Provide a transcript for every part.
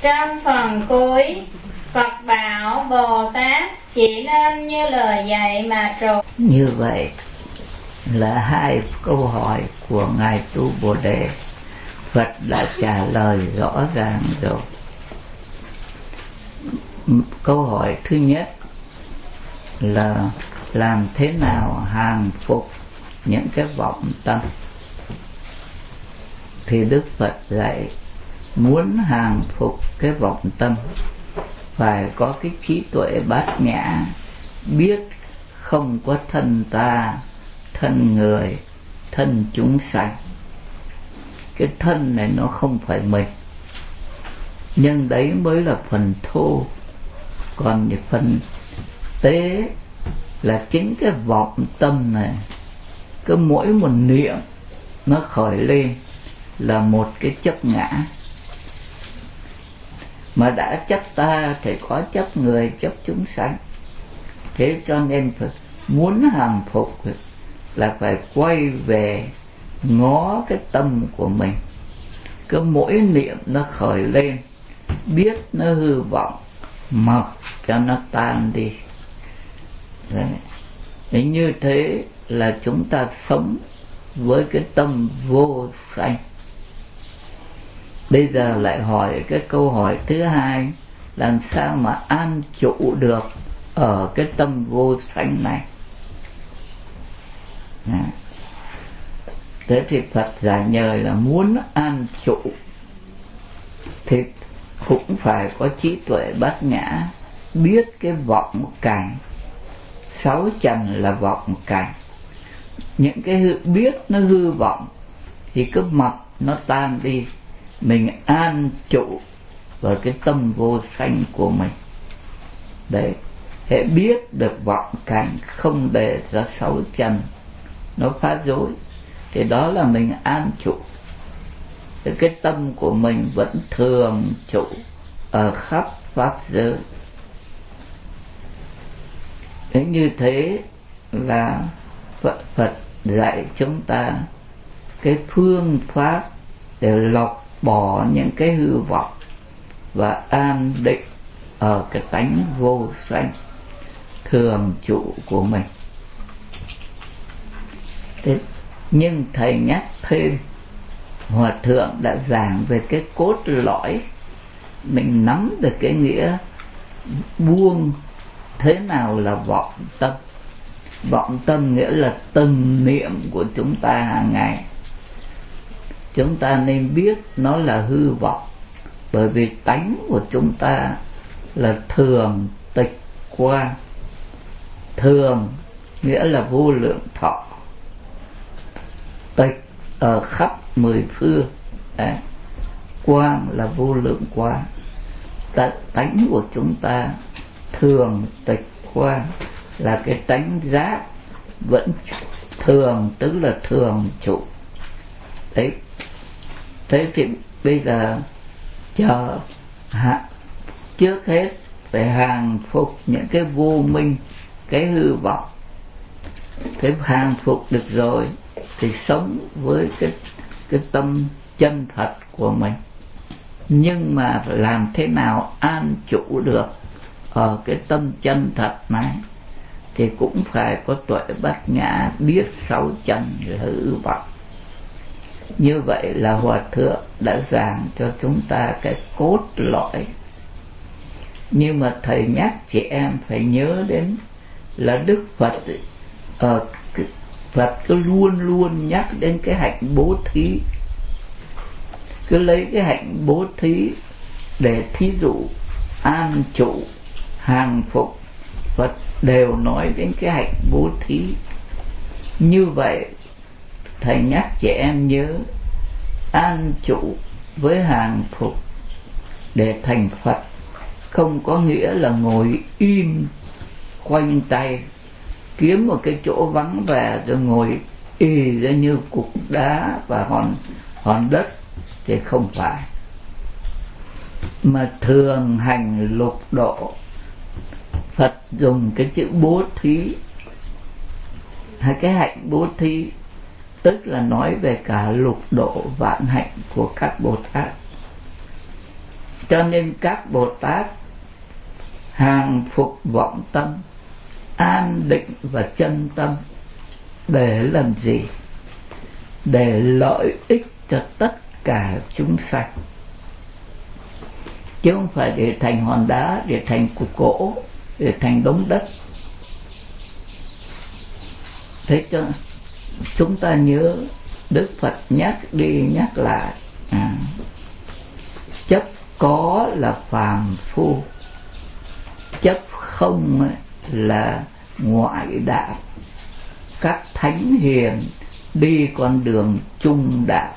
Trong phần cuối, Phật bảo Bồ Tát chỉ nên như lời dạy mà trù. Như vậy là hai câu hỏi của Ngài Tu Bồ Đề, Phật đã trả lời rõ ràng rồi. Câu hỏi thứ nhất là làm thế nào hàng phục những cái vọng tâm. Thì Đức Phật dạy muốn hàng phục cái vọng tâm phải có cái trí tuệ bát nhã, biết không có thân ta, thân người, thân chúng sanh. Cái thân này nó không phải mình, nhưng đấy mới là phần thô. Còn những phần tế là chính cái vọng tâm này. Cứ mỗi một niệm nó khởi lên là một cái chấp ngã. Mà đã chấp ta thì có chấp người, chấp chúng sanh. Thế cho nên phải muốn hàng phục là phải quay về ngó cái tâm của mình. Cứ mỗi niệm nó khởi lên, biết nó hư vọng, mặc cho nó tan đi. Đấy. Như thế là chúng ta sống với cái tâm vô sanh. Bây giờ lại hỏi cái câu hỏi thứ hai, làm sao mà an trụ được ở cái tâm vô sanh này. Thế thì Phật giải nhời là muốn an trụ thì cũng phải có trí tuệ bát nhã, biết cái vọng cảnh. Sáu trần là vọng cảnh. Những cái biết nó hư vọng thì cứ mặc nó tan đi. Mình an trụ vào cái tâm vô sanh của mình. Đấy, hễ biết được vọng cảnh, không để ra sáu trần nó phá rối, thì đó là mình an trụ. Cái tâm của mình vẫn thường trụ ở khắp pháp giới. Thế như thế là Phật dạy chúng ta cái phương pháp để lọc bỏ những cái hư vọng và an định ở cái tánh vô sanh thường trụ của mình. Thế, nhưng Thầy nhắc thêm, Hòa Thượng đã giảng về cái cốt lõi, mình nắm được cái nghĩa buông thế nào là vọng tâm. Vọng tâm nghĩa là từng niệm của chúng ta hàng ngày. Chúng ta nên biết nó là hư vọng, bởi vì tánh của chúng ta là thường tịch quang. Thường nghĩa là vô lượng thọ, tịch ở khắp mười phương. Đấy. Quang là vô lượng quang. Tánh của chúng ta thường tịch quang là cái tánh giác vẫn thường, tức là thường trụ. Đấy. Thế thì bây giờ trước hết phải hàng phục những cái vô minh, cái hư vọng. Thế hàng phục được rồi thì sống với cái tâm chân thật của mình. Nhưng mà phải làm thế nào an trụ được ở cái tâm chân thật này, thì cũng phải có tuệ bát nhã, biết sáu trần là hư vọng. Như vậy là Hòa Thượng đã giảng cho chúng ta cái cốt lõi. Nhưng mà Thầy nhắc chị em phải nhớ đến là Đức Phật Phật cứ luôn luôn nhắc đến cái hạnh bố thí. Cứ lấy cái hạnh bố thí để thí dụ an trụ, hàng phục. Phật đều nói đến cái hạnh bố thí. Như vậy Thầy nhắc chị em nhớ, an trụ với hàng phục để thành Phật không có nghĩa là ngồi im khoanh tay, kiếm một cái chỗ vắng vẻ rồi ngồi ì ra như cục đá và hòn đất, thì không phải. Mà thường hành lục độ. Phật dùng cái chữ bố thí, hay cái hạnh bố thí, tức là nói về cả lục độ vạn hạnh của các Bồ Tát. Cho nên các Bồ Tát hàng phục vọng tâm, an định và chân tâm để làm gì? Để lợi ích cho tất cả chúng sanh, chứ không phải để thành hòn đá, để thành cục gỗ, để thành đống đất. Thế cho chúng ta nhớ Đức Phật nhắc đi nhắc lại, chấp có là phàm phu, chấp không là ngoại đạo. Các thánh hiền đi con đường trung đạo.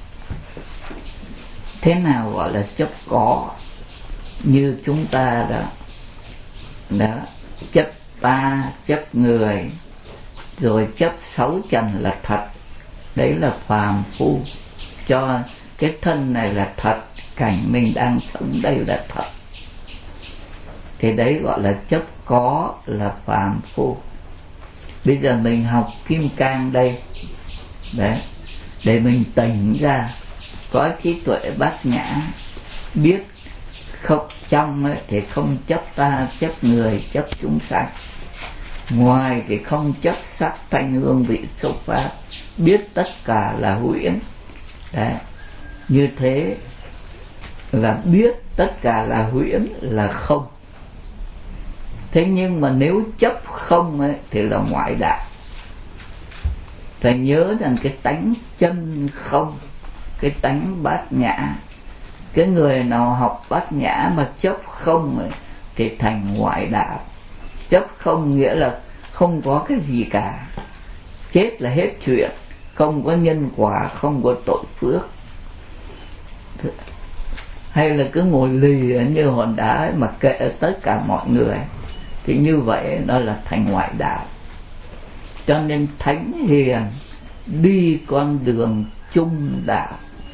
Thế nào gọi là chấp có? Như chúng ta đó chấp ta, chấp người, rồi chấp sáu trần là thật. Đấy là phàm phu, cho cái thân này là thật, cảnh mình đang sống đây là thật. Thì đấy gọi là chấp có là phàm phu. Bây giờ mình học Kim Cang đây, đấy, để mình tỉnh ra, có trí tuệ bát nhã, biết không trong ấy, thì không chấp ta, chấp người, chấp chúng sanh. Ngoài thì không chấp sắc thanh hương vị xúc pháp, biết tất cả là huyễn. Đấy, như thế là biết tất cả là huyễn, là không. Thế nhưng mà nếu chấp không ấy, thì là ngoại đạo. Phải nhớ rằng cái tánh chân không, cái tánh bát nhã. Cái người nào học bát nhã mà chấp không ấy, thì thành ngoại đạo. Chấp không nghĩa là không có cái gì cả, chết là hết chuyện, không có nhân quả, không có tội phước. Hay là cứ ngồi lì như hòn đá ấy mà kệ tất cả mọi người, thì như vậy đó là thành ngoại đạo. Cho nên thánh hiền đi con đường trung đạo.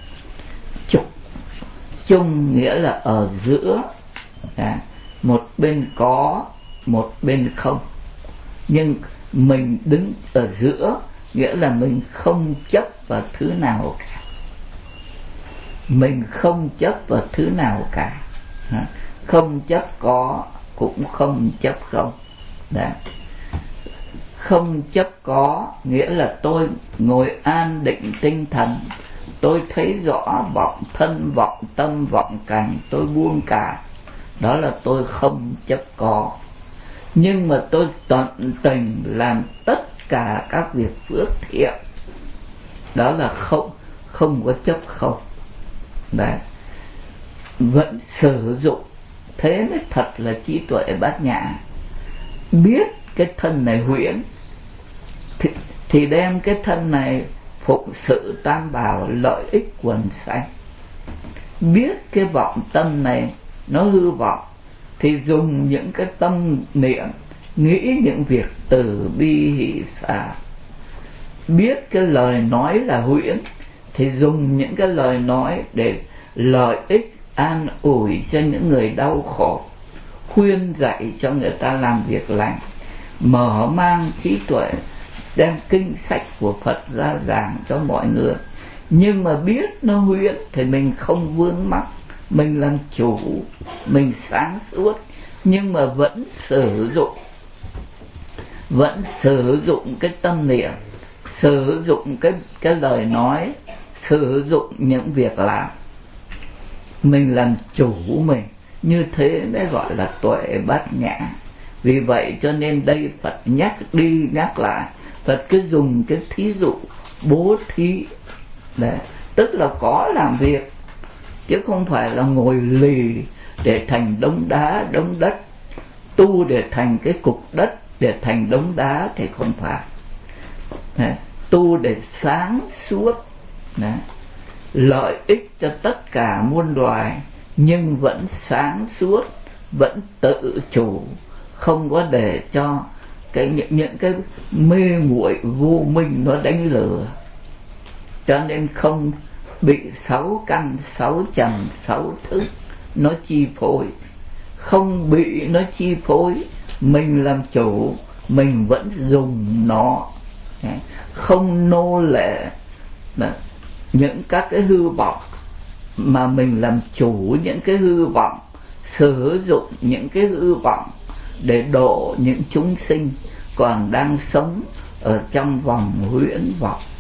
Trung nghĩa là ở giữa, một bên có, một bên không. Nhưng mình đứng ở giữa, nghĩa là mình không chấp vào thứ nào cả. Mình không chấp vào thứ nào cả. Không chấp có, cũng không chấp không. Đấy. Không chấp có nghĩa là tôi ngồi an định tinh thần, tôi thấy rõ vọng thân, vọng tâm, vọng cảnh, tôi buông cả. Đó là tôi không chấp có. Nhưng mà tôi tận tình làm tất cả các việc phước thiện, đó là không có chấp không. Đấy. Vẫn sử dụng, thế mới thật là trí tuệ bát nhã. Biết cái thân này huyễn thì đem cái thân này phụng sự tam bảo, lợi ích quần sanh. Biết cái vọng tâm này nó hư vọng thì dùng những cái tâm niệm nghĩ những việc từ bi hỷ xả. Biết cái lời nói là huyễn thì dùng những cái lời nói để lợi ích an ủi cho những người đau khổ, khuyên dạy cho người ta làm việc lành, mở mang trí tuệ, đem kinh sách của Phật ra giảng cho mọi người. Nhưng mà biết nó huyễn thì mình không vướng mắc, mình làm chủ, mình sáng suốt, nhưng mà vẫn sử dụng cái tâm niệm, sử dụng cái lời nói, sử dụng những việc làm, mình làm chủ mình. Như thế mới gọi là tuệ bát nhã. Vì vậy cho nên đây Phật nhắc đi nhắc lại, Phật cứ dùng cái thí dụ bố thí. Đấy, tức là có làm việc, chứ không phải là ngồi lì để thành đống đá, đống đất, tu để thành cái cục đất, để thành đống đá thì không phải. Đấy, tu để sáng suốt, đấy, lợi ích cho tất cả muôn loài, nhưng vẫn sáng suốt, vẫn tự chủ, không có để cho những cái mê muội vô minh nó đánh lừa. Cho nên không bị sáu căn, sáu trần, sáu thức nó chi phối. Không bị nó chi phối, mình làm chủ, mình vẫn dùng nó, không nô lệ những các cái hư vọng mà mình làm chủ những cái hư vọng, sử dụng những cái hư vọng để độ những chúng sinh còn đang sống ở trong vòng huyễn vọng.